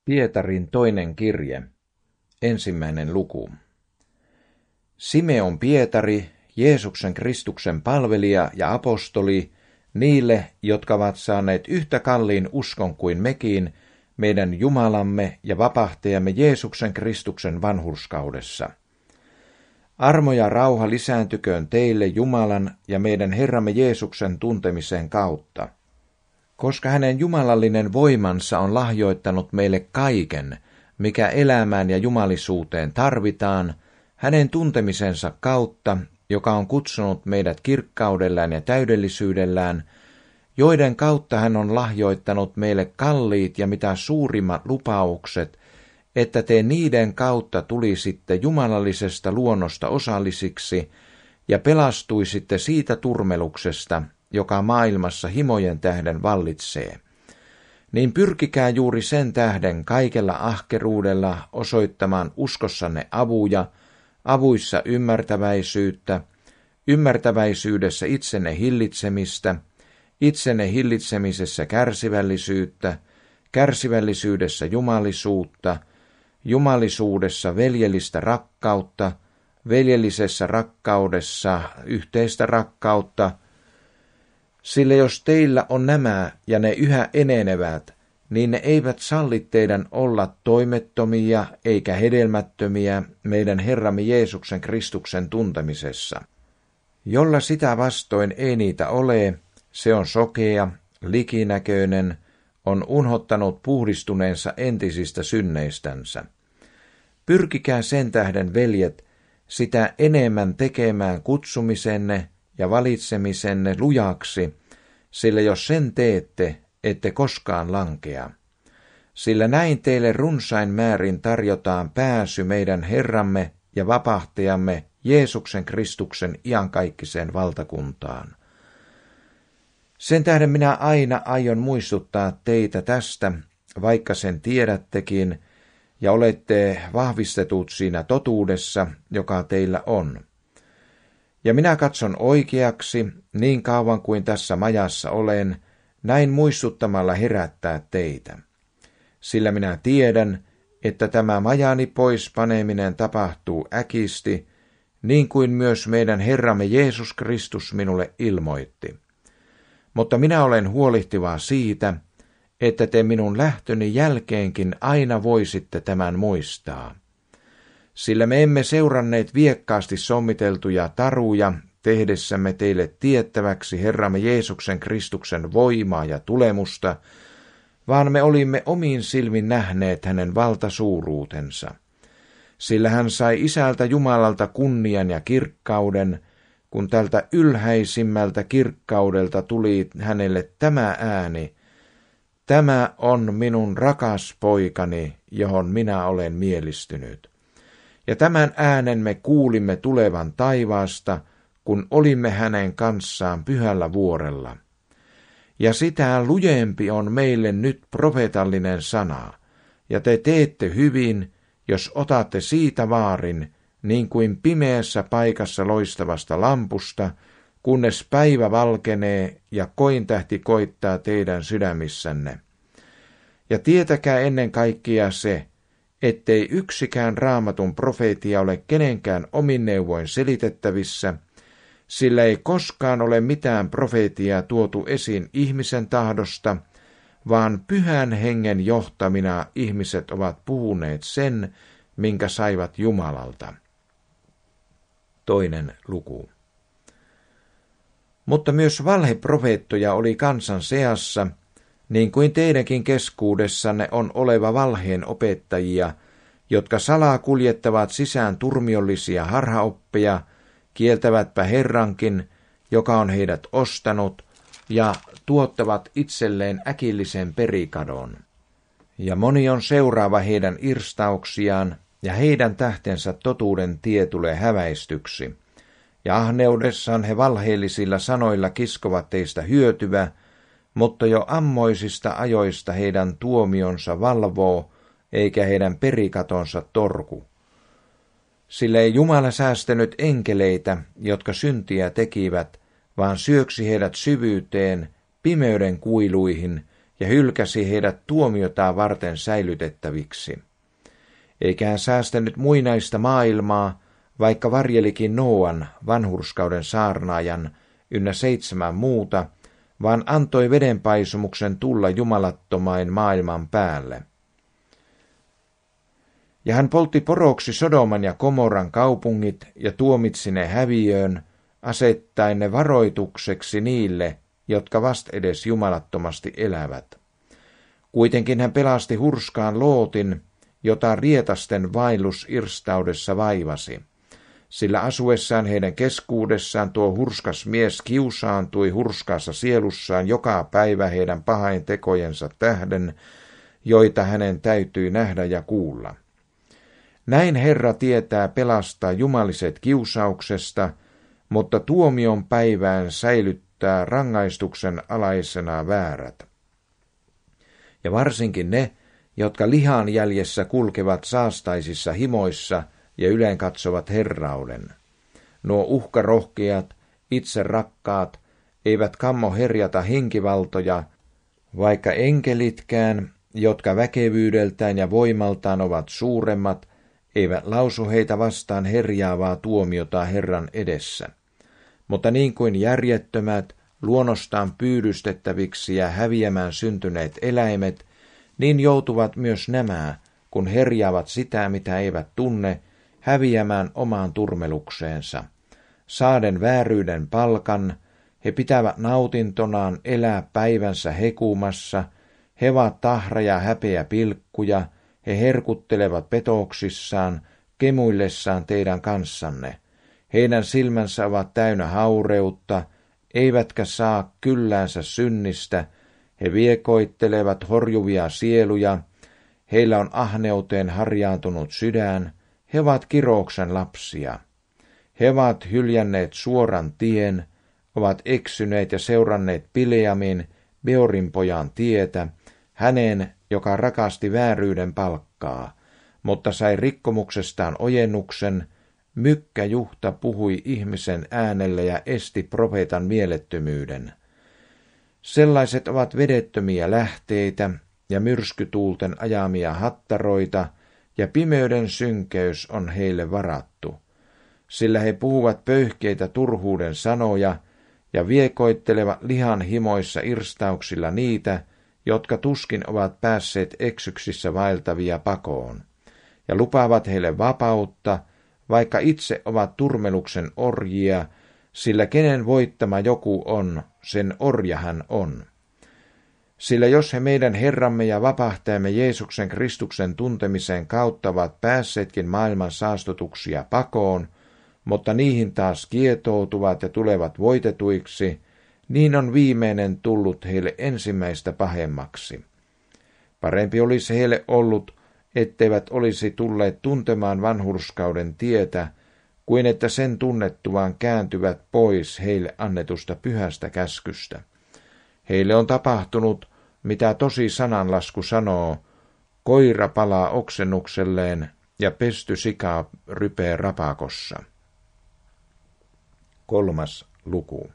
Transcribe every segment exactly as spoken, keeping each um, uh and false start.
Pietarin toinen kirje, ensimmäinen luku. Simeon Pietari, Jeesuksen Kristuksen palvelija ja apostoli, niille, jotka ovat saaneet yhtä kalliin uskon kuin mekin, meidän Jumalamme ja vapahtajamme Jeesuksen Kristuksen vanhurskaudessa. Armo ja rauha lisääntyköön teille Jumalan ja meidän Herramme Jeesuksen tuntemisen kautta. Koska hänen jumalallinen voimansa on lahjoittanut meille kaiken, mikä elämään ja jumalisuuteen tarvitaan, hänen tuntemisensa kautta, joka on kutsunut meidät kirkkaudellaan ja täydellisyydellään, joiden kautta hän on lahjoittanut meille kalliit ja mitä suurimmat lupaukset, että te niiden kautta tulisitte jumalallisesta luonnosta osallisiksi ja pelastuisitte siitä turmeluksesta, joka maailmassa himojen tähden vallitsee. Niin pyrkikää juuri sen tähden kaikella ahkeruudella osoittamaan uskossanne avuja, avuissa ymmärtäväisyyttä, ymmärtäväisyydessä itsenne hillitsemistä, itsenne hillitsemisessä kärsivällisyyttä, kärsivällisyydessä jumalisuutta, jumalisuudessa veljellistä rakkautta, veljellisessä rakkaudessa yhteistä rakkautta, sillä jos teillä on nämä ja ne yhä enenevät, niin ne eivät salli teidän olla toimettomia eikä hedelmättömiä meidän Herramme Jeesuksen Kristuksen tuntemisessa. Jolla sitä vastoin ei niitä ole, se on sokea, likinäköinen, on unhottanut puhdistuneensa entisistä synneistänsä. Pyrkikää sen tähden, veljet, sitä enemmän tekemään kutsumisenne ja valitsemisenne lujaksi, sillä jos sen teette, ette koskaan lankea. Sillä näin teille runsain määrin tarjotaan pääsy meidän Herramme ja vapahtajamme Jeesuksen Kristuksen iankaikkiseen valtakuntaan. Sen tähden minä aina aion muistuttaa teitä tästä, vaikka sen tiedättekin, ja olette vahvistetut siinä totuudessa, joka teillä on. Ja minä katson oikeaksi, niin kauan kuin tässä majassa olen, näin muistuttamalla herättää teitä. Sillä minä tiedän, että tämä majani pois paneminen tapahtuu äkisti, niin kuin myös meidän Herramme Jeesus Kristus minulle ilmoitti. Mutta minä olen huolehtiva siitä, että te minun lähtöni jälkeenkin aina voisitte tämän muistaa. Sillä me emme seuranneet viekkaasti sommiteltuja taruja tehdessämme teille tiettäväksi Herramme Jeesuksen Kristuksen voimaa ja tulemusta, vaan me olimme omiin silmin nähneet hänen valtasuuruutensa. Sillä hän sai Isältä Jumalalta kunnian ja kirkkauden, kun tältä ylhäisimmältä kirkkaudelta tuli hänelle tämä ääni: tämä on minun rakas poikani, johon minä olen mielistynyt. Ja tämän äänen me kuulimme tulevan taivaasta, kun olimme hänen kanssaan pyhällä vuorella. Ja sitä lujempi on meille nyt profeetallinen sana, ja te teette hyvin, jos otatte siitä vaarin, niin kuin pimeässä paikassa loistavasta lampusta, kunnes päivä valkenee ja kointähti koittaa teidän sydämissänne. Ja tietäkää ennen kaikkea se, ettei yksikään raamatun profeetia ole kenenkään omin neuvoin selitettävissä, sillä ei koskaan ole mitään profeetiaa tuotu esiin ihmisen tahdosta, vaan pyhän hengen johtamina ihmiset ovat puhuneet sen, minkä saivat Jumalalta. Toinen luku. Mutta myös valheprofeettoja oli kansan seassa, niin kuin teidänkin keskuudessanne on oleva valheen opettajia, jotka salaa kuljettavat sisään turmiollisia harhaoppeja, kieltävätpä Herrankin, joka on heidät ostanut, ja tuottavat itselleen äkillisen perikadon. Ja moni on seuraava heidän irstauksiaan, ja heidän tähtensä totuuden tie tulee häväistyksi. Ja ahneudessaan he valheellisilla sanoilla kiskovat teistä hyötyvä, mutta jo ammoisista ajoista heidän tuomionsa valvoo, eikä heidän perikatonsa torku. Sillä ei Jumala säästänyt enkeleitä, jotka syntiä tekivät, vaan syöksi heidät syvyyteen, pimeyden kuiluihin, ja hylkäsi heidät tuomiotaan varten säilytettäviksi. Eikä hän säästänyt muinaista maailmaa, vaikka varjelikin Nooan, vanhurskauden saarnaajan, ynnä seitsemän muuta, vaan antoi vedenpaisumuksen tulla jumalattomain maailman päälle. Ja hän poltti poroksi Sodoman ja Komoran kaupungit ja tuomitsi ne häviöön, asettaen ne varoitukseksi niille, jotka vastedes jumalattomasti elävät. Kuitenkin hän pelasti hurskaan Lootin, jota rietasten vaellus irstaudessa vaivasi. Sillä asuessaan heidän keskuudessaan tuo hurskas mies kiusaantui hurskaassa sielussaan joka päivä heidän pahain tekojensa tähden, joita hänen täytyi nähdä ja kuulla. Näin Herra tietää pelastaa jumaliset kiusauksesta, mutta tuomion päivään säilyttää rangaistuksen alaisena väärät. Ja varsinkin ne, jotka lihan jäljessä kulkevat saastaisissa himoissa ja yleen katsovat herrauden. Nuo uhkarohkeat, itse rakkaat, eivät kammo herjata henkivaltoja, vaikka enkelitkään, jotka väkevyydeltään ja voimaltaan ovat suuremmat, eivät lausu heitä vastaan herjaavaa tuomiota Herran edessä. Mutta niin kuin järjettömät, luonnostaan pyydystettäviksi ja häviämään syntyneet eläimet, niin joutuvat myös nämä, kun herjaavat sitä, mitä eivät tunne, häviämään omaan turmelukseensa. Saaden vääryyden palkan, he pitävät nautintonaan elää päivänsä hekuumassa, he ovat tahra ja häpeä pilkkuja, he herkuttelevat petoksissaan, kemuillessaan teidän kanssanne. Heidän silmänsä ovat täynnä haureutta, eivätkä saa kylläänsä synnistä, he viekoittelevat horjuvia sieluja, heillä on ahneuteen harjaantunut sydän, he ovat kirouksen lapsia. He ovat hyljänneet suoran tien, ovat eksyneet ja seuranneet Bileamin, Beorin pojan tietä, hänen, joka rakasti vääryyden palkkaa, mutta sai rikkomuksestaan ojennuksen, mykkäjuhta puhui ihmisen äänelle ja esti profeetan mielettömyyden. Sellaiset ovat vedettömiä lähteitä ja myrskytuulten ajamia hattaroita, ja pimeyden synkeys on heille varattu. Sillä he puhuvat pöyhkeitä turhuuden sanoja ja viekoittelevat lihan himoissa irstauksilla niitä, jotka tuskin ovat päässeet eksyksissä vaeltavia pakoon, ja lupaavat heille vapautta, vaikka itse ovat turmeluksen orjia, sillä kenen voittama joku on, sen orja hän on. Sillä jos he meidän Herramme ja vapahtajamme Jeesuksen Kristuksen tuntemisen kautta ovat päässeetkin maailman saastutuksia pakoon, mutta niihin taas kietoutuvat ja tulevat voitetuiksi, niin on viimeinen tullut heille ensimmäistä pahemmaksi. Parempi olisi heille ollut, etteivät olisi tulleet tuntemaan vanhurskauden tietä, kuin että sen tunnettuaan kääntyvät pois heille annetusta pyhästä käskystä. Heille on tapahtunut, mitä tosi sananlasku sanoo, koira palaa oksennukselleen ja pesty sika rypee rapakossa. Kolmas luku.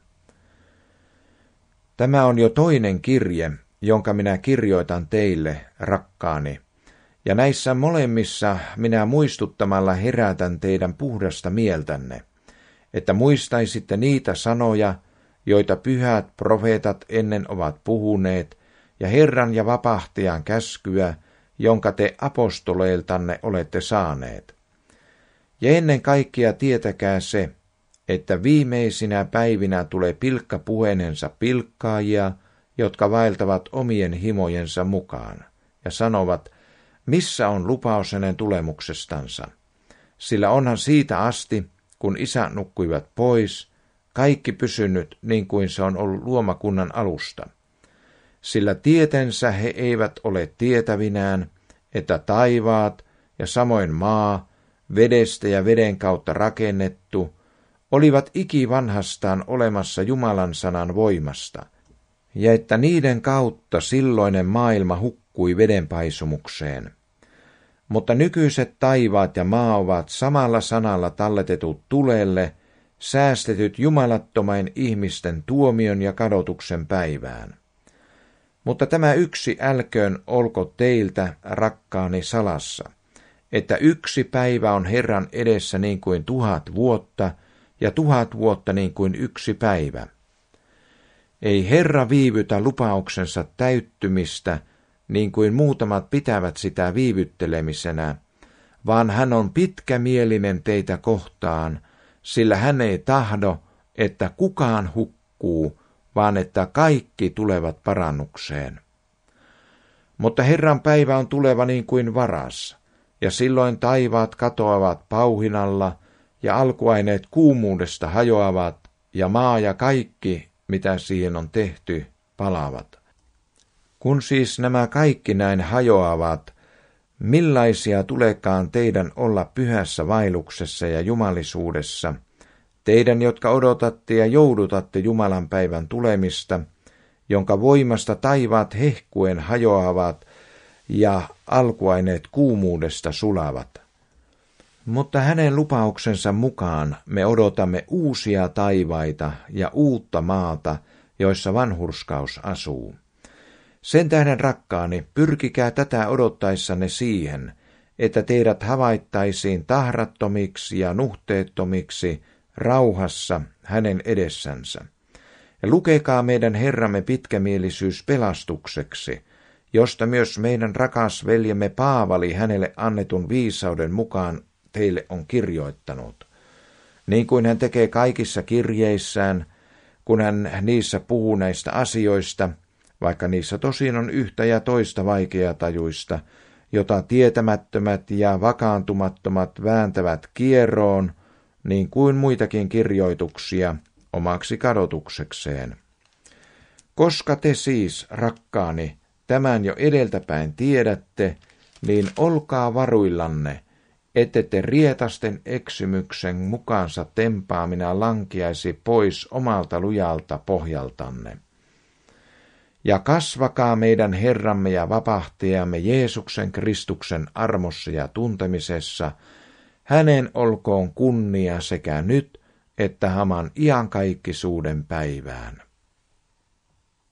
Tämä on jo toinen kirje, jonka minä kirjoitan teille, rakkaani, ja näissä molemmissa minä muistuttamalla herätän teidän puhdasta mieltänne, että muistaisitte niitä sanoja, joita pyhät profeetat ennen ovat puhuneet, ja Herran ja vapahtajan käskyä, jonka te apostoleiltanne olette saaneet. Ja ennen kaikkea tietäkää se, että viimeisinä päivinä tulee pilkkapuheinensa pilkkaajia, jotka vaeltavat omien himojensa mukaan, ja sanovat, missä on lupaus hänen tulemuksestansa. Sillä onhan siitä asti, kun isät nukkuivat pois, kaikki pysynyt niin kuin se on ollut luomakunnan alusta. Sillä tietensä he eivät ole tietävinään, että taivaat ja samoin maa, vedestä ja veden kautta rakennettu, olivat ikivanhastaan olemassa Jumalan sanan voimasta, ja että niiden kautta silloinen maailma hukkui vedenpaisumukseen. Mutta nykyiset taivaat ja maa ovat samalla sanalla talletetut tulelle, säästetyt jumalattomain ihmisten tuomion ja kadotuksen päivään. Mutta tämä yksi älköön olko teiltä, rakkaani, salassa, että yksi päivä on Herran edessä niin kuin tuhat vuotta, ja tuhat vuotta niin kuin yksi päivä. Ei Herra viivytä lupauksensa täyttymistä, niin kuin muutamat pitävät sitä viivyttelemisenä, vaan hän on pitkämielinen teitä kohtaan, sillä hän ei tahdo, että kukaan hukkuu, vaan että kaikki tulevat parannukseen. Mutta Herran päivä on tuleva niin kuin varas, ja silloin taivaat katoavat pauhinalla, ja alkuaineet kuumuudesta hajoavat, ja maa ja kaikki, mitä siihen on tehty, palaavat. Kun siis nämä kaikki näin hajoavat, millaisia tulekaan teidän olla pyhässä vaelluksessa ja jumalisuudessa, teidän, jotka odotatte ja joudutatte Jumalan päivän tulemista, jonka voimasta taivaat hehkuen hajoavat ja alkuaineet kuumuudesta sulavat. Mutta hänen lupauksensa mukaan me odotamme uusia taivaita ja uutta maata, joissa vanhurskaus asuu. Sen tähden, rakkaani, pyrkikää tätä odottaessanne siihen, että teidät havaittaisiin tahrattomiksi ja nuhteettomiksi rauhassa hänen edessänsä. Ja lukekaa meidän Herramme pitkämielisyys pelastukseksi, josta myös meidän rakas veljemme Paavali hänelle annetun viisauden mukaan teille on kirjoittanut. Niin kuin hän tekee kaikissa kirjeissään, kun hän niissä puhuu näistä asioista, vaikka niissä tosin on yhtä ja toista vaikeatajuista, jota tietämättömät ja vakaantumattomat vääntävät kieroon, niin kuin muitakin kirjoituksia, omaksi kadotuksekseen. Koska te siis, rakkaani, tämän jo edeltäpäin tiedätte, niin olkaa varuillanne, ette te rietasten eksymyksen mukaansa tempaamina lankiaisi pois omalta lujalta pohjaltanne. Ja kasvakaa meidän Herramme ja vapahtajamme Jeesuksen Kristuksen armossa ja tuntemisessa, hänen olkoon kunnia sekä nyt että haman iankaikkisuuden päivään.